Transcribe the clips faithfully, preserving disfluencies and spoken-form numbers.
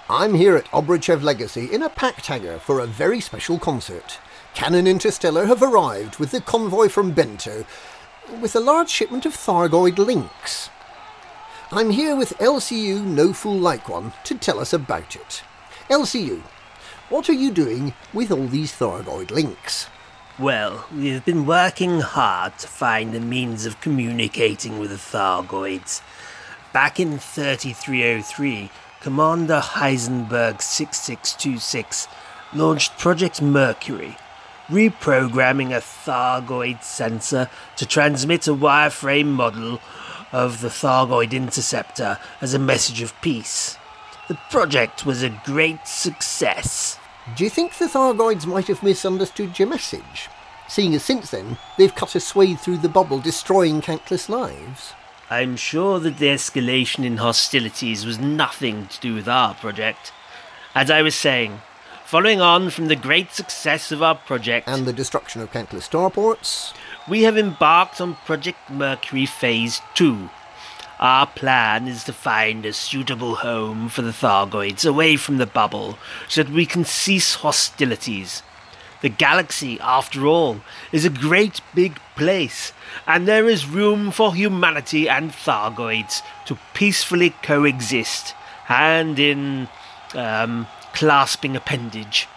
I'm here at Obrochev Legacy in a packed hangar for a very special concert. Canon Interstellar have arrived with the convoy from Bento, with a large shipment of Thargoid links. I'm here with L C U No Fool Like One to tell us about it. L C U, what are you doing with all these Thargoid links? Well, we've been working hard to find a means of communicating with the Thargoids. Back in thirty-three oh three, Commander Heisenberg six six two six launched Project Mercury, reprogramming a Thargoid sensor to transmit a wireframe model of the Thargoid interceptor as a message of peace. The project was a great success. Do you think the Thargoids might have misunderstood your message, seeing as since then they've cut a swathe through the bubble, destroying countless lives? I'm sure that the escalation in hostilities was nothing to do with our project. As I was saying, following on from the great success of our project and the destruction of countless starports, we have embarked on Project Mercury Phase two. Our plan is to find a suitable home for the Thargoids away from the bubble so that we can cease hostilities. The galaxy, after all, is a great big place, and there is room for humanity and Thargoids to peacefully coexist, hand in, um, clasping appendage.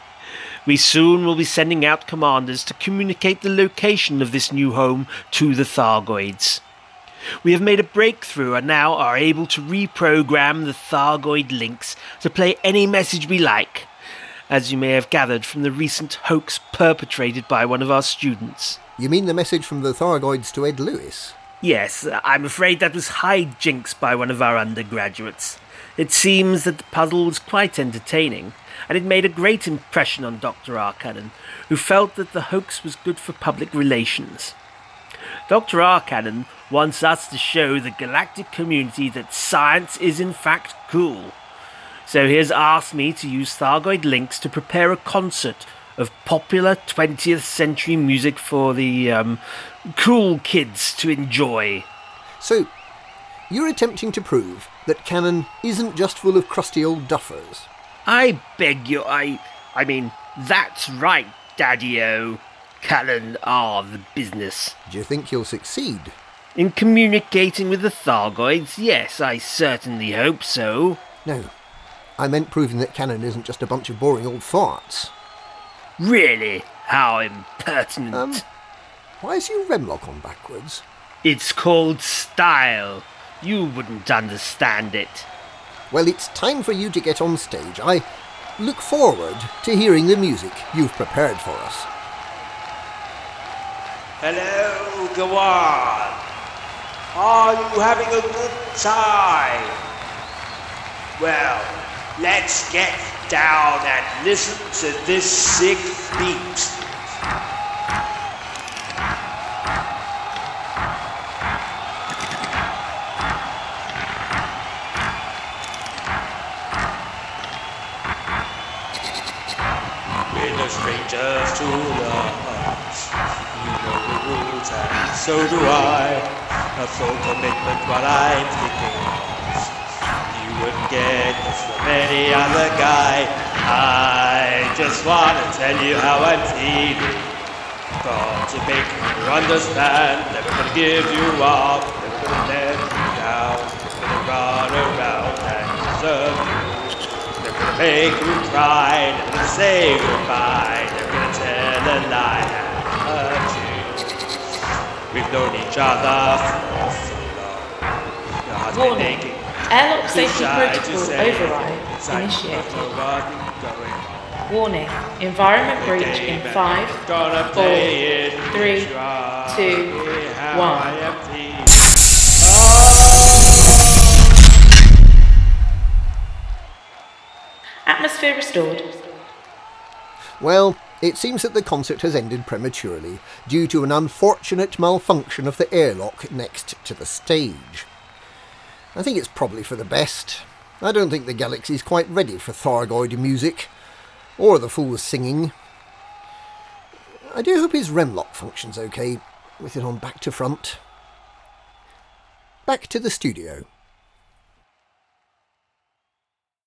We soon will be sending out commanders to communicate the location of this new home to the Thargoids. We have made a breakthrough and now are able to reprogram the Thargoid links to play any message we like, as you may have gathered from the recent hoax perpetrated by one of our students. You mean the message from the Thargoids to Ed Lewis? Yes, I'm afraid that was hijinks by one of our undergraduates. It seems that the puzzle was quite entertaining, and it made a great impression on Doctor Arcannon, who felt that the hoax was good for public relations. Doctor Arcannon wants us to show the galactic community that science is in fact cool. So he has asked me to use Thargoid links to prepare a concert of popular twentieth century music for the um, cool kids to enjoy. So, you're attempting to prove that Canon isn't just full of crusty old duffers? I beg you, I... I mean, that's right, Daddy-o. Canon are the business. Do you think you'll succeed? In communicating with the Thargoids, yes, I certainly hope so. No, I meant proving that Canon isn't just a bunch of boring old farts. Really? How impertinent. Um, why is your remlock on backwards? It's called style. You wouldn't understand it. Well, it's time for you to get on stage. I look forward to hearing the music you've prepared for us. Hello, go on. Are you having a good time? Well, let's get down and listen to this sick beat. We're no strangers to the hearts. You know the rules and so do I. A full commitment, what I'm thinking of. You wouldn't get this from any other guy. I just want to tell you how I'm feeling. Got to make you understand. Never gonna give you up. Never gonna let you down. Never gonna run around and desert you. Never gonna make you cry. Never gonna say goodbye. Never gonna tell a lie and hurt you. We've known each other for so long. Your heart's been Warning. aching. Airlock safety Shy to protocol say override inside initiated. you know what going on. Warning. Environment The breach game in five, gonna four, play it. three, Try two, how one. I am pleased. Atmosphere restored. Well, it seems that the concert has ended prematurely due to an unfortunate malfunction of the airlock next to the stage. I think it's probably for the best. I don't think the galaxy's quite ready for Thargoid music, or the fool's singing. I do hope his remlock functions okay, with it on back to front. Back to the studio.